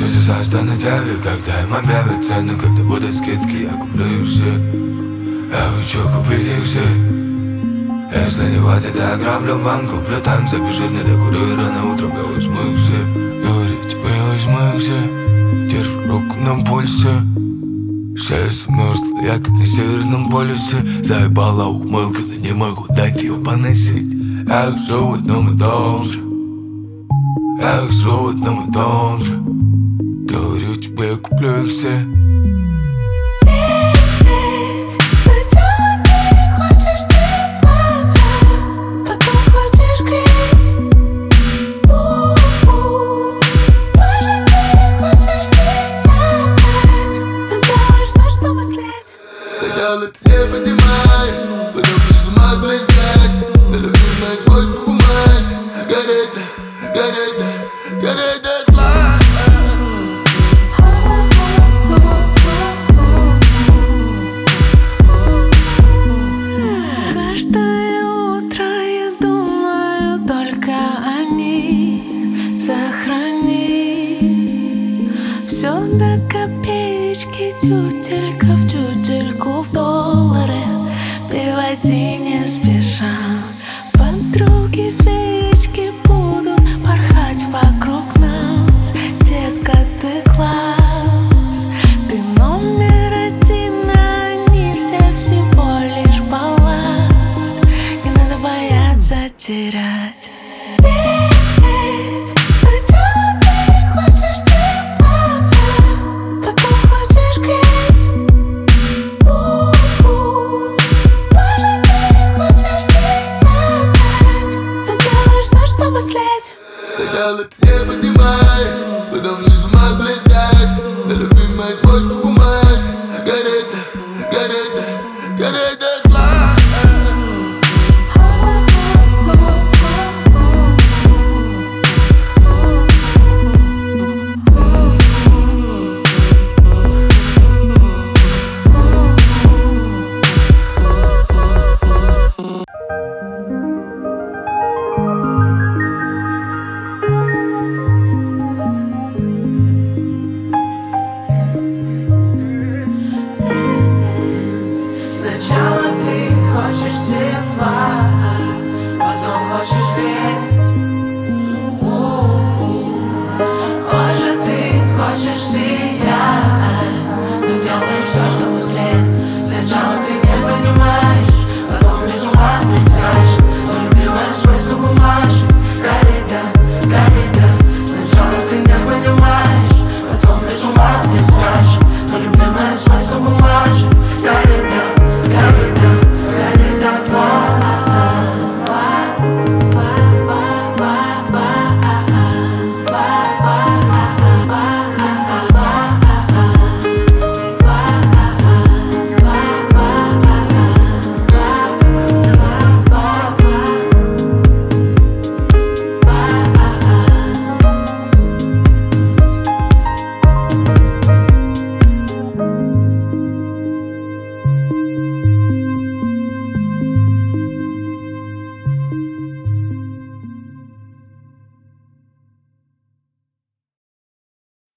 чудеса станут явью, когда им объявят цену, когда будут скидки, я куплю их все. Я хочу купить их все. Если не хватит, я ограблю банк, куплю танк, забежит, не докурю и рано утром я возьму их все. Говорю тебе, я возьму их все. Держу руку на пульсе. Шея замерзла, я как на северном полюсе. Заебала ухмылка, но не могу дать ее поносить. Я хожу в одном и том же. Я хожу в одном и том же. Говорю тебе, я куплю их все. Сначала ты не поднимаешь, потом внизу маг блестящий. На любимое свойство бумажек. Горит, горит, горит дотла. Каждое утро я думаю только о них. Сохрани все до копеечки, тютелька в тютельку в доллары. Переводи не спеша. Подруги феечки будут порхать вокруг нас. Детка, ты класс, ты номер один, а они все всего лишь балласт. Не надо бояться терять. Сначала ты не поднимаешь, потом внизу маг блестящий. На любимое свойство